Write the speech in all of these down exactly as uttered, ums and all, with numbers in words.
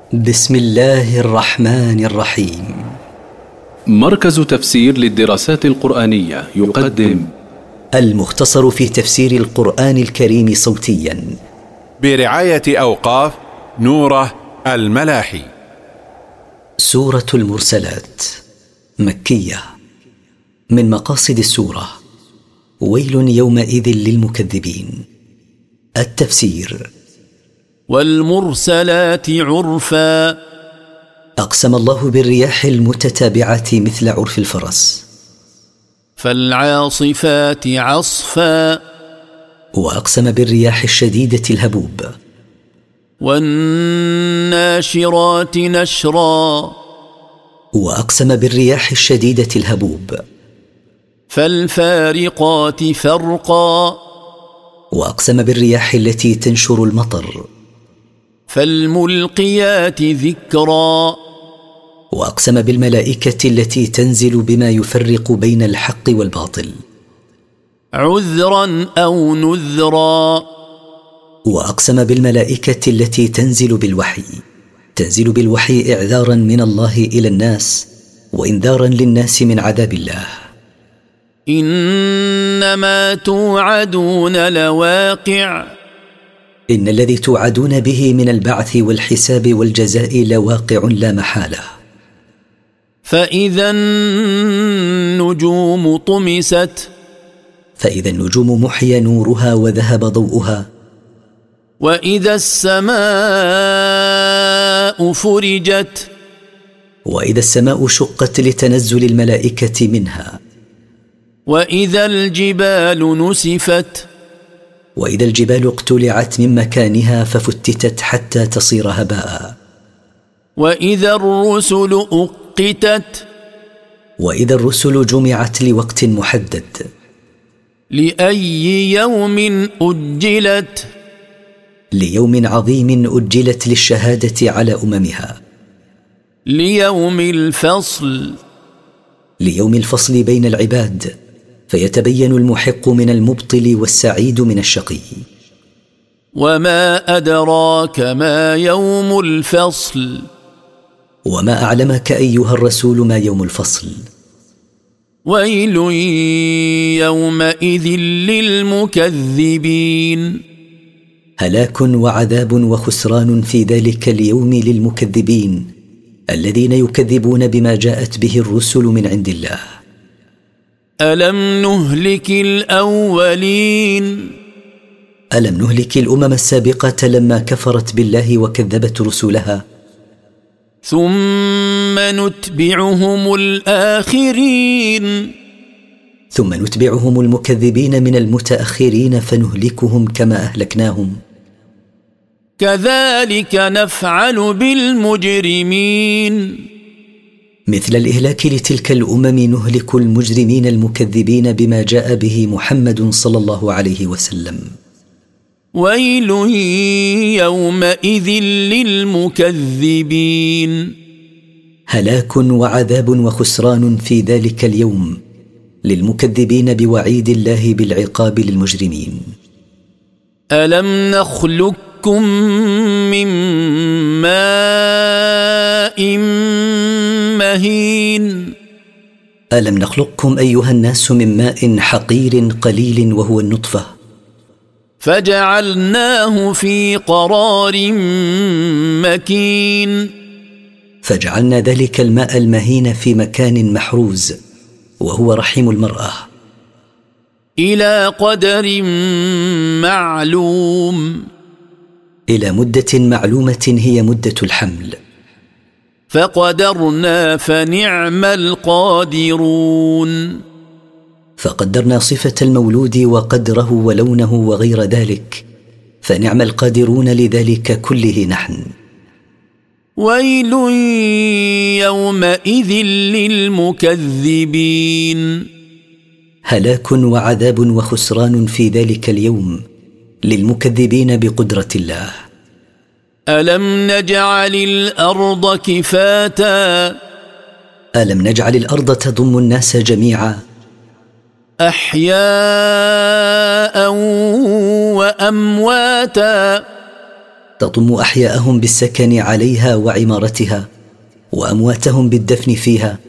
بسم الله الرحمن الرحيم. مركز تفسير للدراسات القرآنية يقدم المختصر في تفسير القرآن الكريم صوتيا برعاية أوقاف نوره الملاحي. سورة المرسلات مكية. من مقاصد السورة ويل يومئذ للمكذبين. التفسير: والمرسلات عرفا، أقسم الله بالرياح المتتابعة مثل عرف الفرس. فالعاصفات عصفا، وأقسم بالرياح الشديدة الهبوب. والناشرات نشرا، وأقسم بالرياح الشديدة الهبوب. فالفارقات فرقا، وأقسم بالرياح التي تنشر المطر. فالملقيات ذكرا، وأقسم بالملائكة التي تنزل بما يفرق بين الحق والباطل. عذرا أو نذرا، وأقسم بالملائكة التي تنزل بالوحي تنزل بالوحي إعذارا من الله إلى الناس وإنذارا للناس من عذاب الله. إنما توعدون لواقع، إن الذي توعدون به من البعث والحساب والجزاء لواقع لا محالة. فإذا النجوم طمست، فإذا النجوم محي نورها وذهب ضوءها. وإذا السماء فرجت، وإذا السماء شقت لتنزل الملائكة منها. وإذا الجبال نسفت، وإذا الجبال اقتلعت من مكانها ففتتت حتى تصير هباء. وإذا الرسل أقتت، وإذا الرسل جمعت لوقت محدد. لأي يوم أجلت، ليوم عظيم أجلت للشهادة على أممها. ليوم الفصل، ليوم الفصل بين العباد، فيتبين المحق من المبطل والسعيد من الشقي. وما أدراك ما يوم الفصل، وما أعلمك أيها الرسول ما يوم الفصل. ويل يومئذ للمكذبين. هلاك وعذاب وخسران في ذلك اليوم للمكذبين الذين يكذبون بما جاءت به الرسل من عند الله. ألم نهلك الأولين، ألم نهلك الأمم السابقة لما كفرت بالله وكذبت رسلها. ثم نتبعهم الآخرين، ثم نتبعهم المكذبين من المتأخرين فنهلكهم كما أهلكناهم. كذلك نفعل بالمجرمين. مثل الإهلاك لتلك الأمم نهلك المجرمين المكذبين بما جاء به محمد صلى الله عليه وسلم. ويل يومئذ للمكذبين. هلاك وعذاب وخسران في ذلك اليوم للمكذبين بوعيد الله بالعقاب للمجرمين. ألم نخلقكم من ماء مهين، ألم نخلقكم أيها الناس من ماء حقير قليل وهو النطفة. فجعلناه في قرار مكين، فجعلنا ذلك الماء المهين في مكان محروز وهو رحم المرأة. إلى قدر معلوم، إلى مدة معلومة هي مدة الحمل. فقدرنا فنعم القادرون. فقدرنا صفة المولود وقدره ولونه وغير ذلك، فنعم القادرون لذلك كله نحن. ويل يومئذ للمكذبين. هلاك وعذاب وخسران في ذلك اليوم للمكذبين بقدرة الله. ألم نجعل الأرض كفاتا، ألم نجعل الأرض تضم الناس جميعا. أحياء وأمواتا، تضم أحياءهم بالسكن عليها وعمارتها، وأمواتهم بالدفن فيها.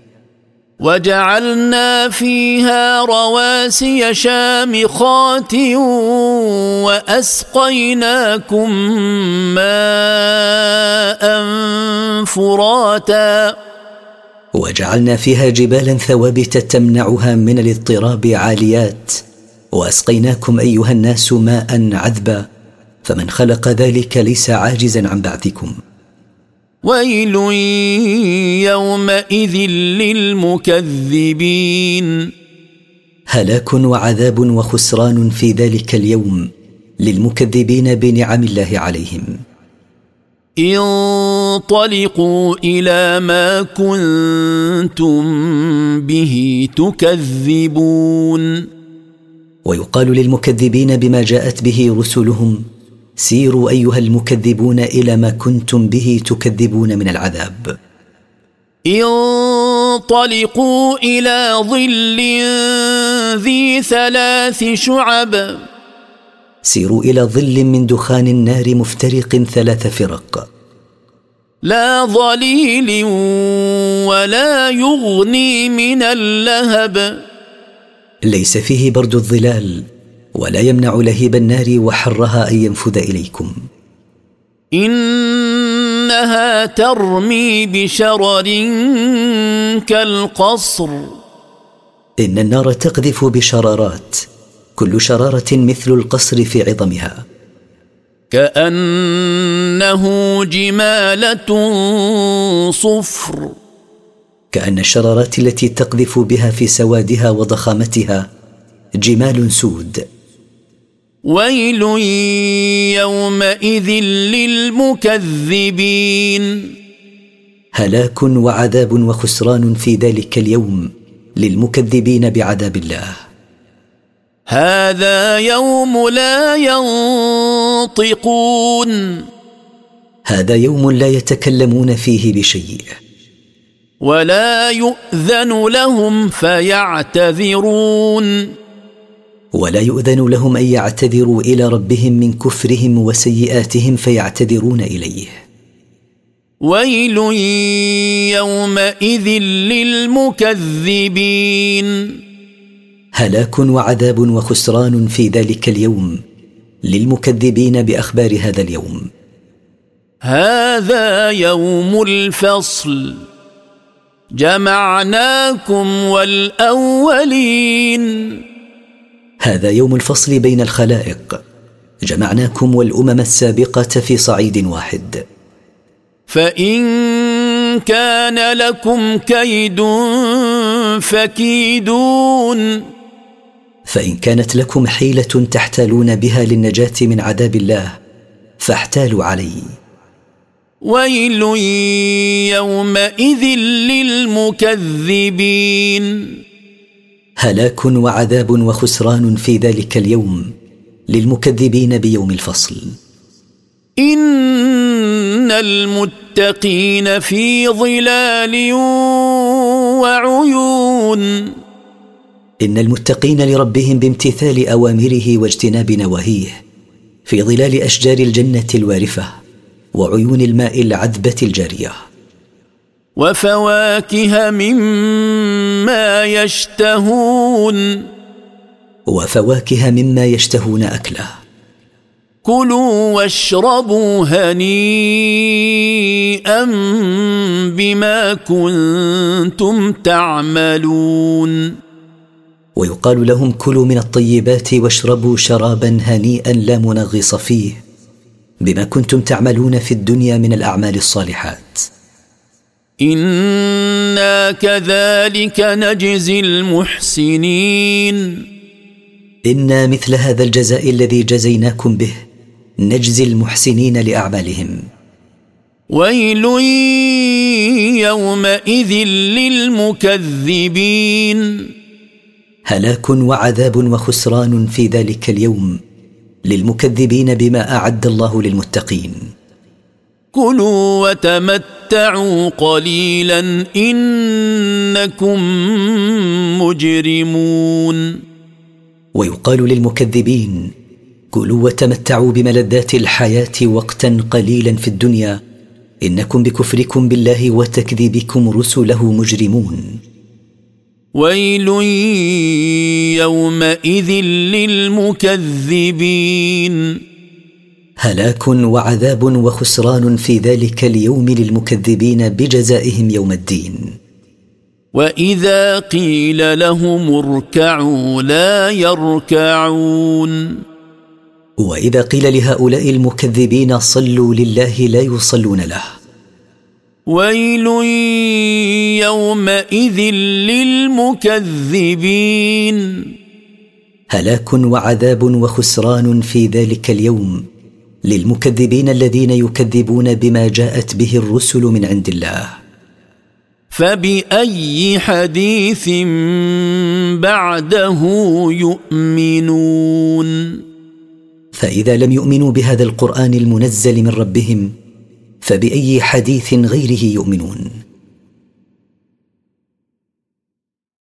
وجعلنا فيها رواسي شامخات وأسقيناكم ماء فراتا. وجعلنا فيها جبالا ثوابت تمنعها من الاضطراب عاليات، وأسقيناكم أيها الناس ماء عذبا، فمن خلق ذلك ليس عاجزا عن بعثكم. ويل يومئذ للمكذبين. هلاك وعذاب وخسران في ذلك اليوم للمكذبين بنعم الله عليهم. انطلقوا إلى ما كنتم به تكذبون. ويقال للمكذبين بما جاءت به رسلهم: سيروا أيها المكذبون إلى ما كنتم به تكذبون من العذاب. انطلقوا إلى ظل ذي ثلاث شعب. سيروا إلى ظل من دخان النار مفترق ثلاث فرق، لا ظليل ولا يغني من اللهب. ليس فيه برد الظلال، ولا يمنع لهيب النار وحرها أن ينفذ إليكم. إنها ترمي بشرر كالقصر. إن النار تقذف بشرارات، كل شرارة مثل القصر في عظمها. كأنه جمالة صفر. كأن الشرارات التي تقذف بها في سوادها وضخامتها جمال سود. ويل يومئذ للمكذبين. هلاك وعذاب وخسران في ذلك اليوم للمكذبين بعذاب الله. هذا يوم لا ينطقون. هذا يوم لا يتكلمون فيه بشيء. ولا يؤذن لهم فيعتذرون. ولا يؤذن لهم أن يعتذروا إلى ربهم من كفرهم وسيئاتهم فيعتذرون إليه. ويل يومئذ للمكذبين. هلاك وعذاب وخسران في ذلك اليوم للمكذبين بأخبار هذا اليوم. هذا يوم الفصل، جمعناكم والأولين. هذا يوم الفصل بين الخلائق، جمعناكم والأمم السابقة في صعيد واحد. فإن كان لكم كيد فكيدون. فإن كانت لكم حيلة تحتالون بها للنجاة من عذاب الله فاحتالوا علي. ويل يومئذ للمكذبين. هلاك وعذاب وخسران في ذلك اليوم للمكذبين بيوم الفصل. إن المتقين في ظلال وعيون. إن المتقين لربهم بامتثال أوامره واجتناب نواهيه في ظلال أشجار الجنة الوارفة وعيون الماء العذبة الجارية. وفواكه مما يشتهون. وفواكه مما يشتهون أكله. كلوا واشربوا هنيئا بما كنتم تعملون. ويقال لهم: كلوا من الطيبات واشربوا شرابا هنيئا لا منغص فيه بما كنتم تعملون في الدنيا من الأعمال الصالحات. إنا كذلك نجزي المحسنين. إنا مثل هذا الجزاء الذي جزيناكم به نجزي المحسنين لأعمالهم. ويل يومئذ للمكذبين. هلاك وعذاب وخسران في ذلك اليوم للمكذبين بما أعد الله للمتقين. كلوا وتمتعوا قليلا إنكم مجرمون. ويقال للمكذبين: كلوا وتمتعوا بملذات الحياه وقتا قليلا في الدنيا، انكم بكفركم بالله وتكذيبكم رسله مجرمون. ويل يومئذ للمكذبين. هلاك وعذاب وخسران في ذلك اليوم للمكذبين بجزائهم يوم الدين. وإذا قيل لهم اركعوا لا يركعون. وإذا قيل لهؤلاء المكذبين صلوا لله لا يصلون له. ويل يومئذ للمكذبين. هلاك وعذاب وخسران في ذلك اليوم للمكذبين الذين يكذبون بما جاءت به الرسل من عند الله. فبأي حديث بعده يؤمنون. فإذا لم يؤمنوا بهذا القرآن المنزل من ربهم فبأي حديث غيره يؤمنون؟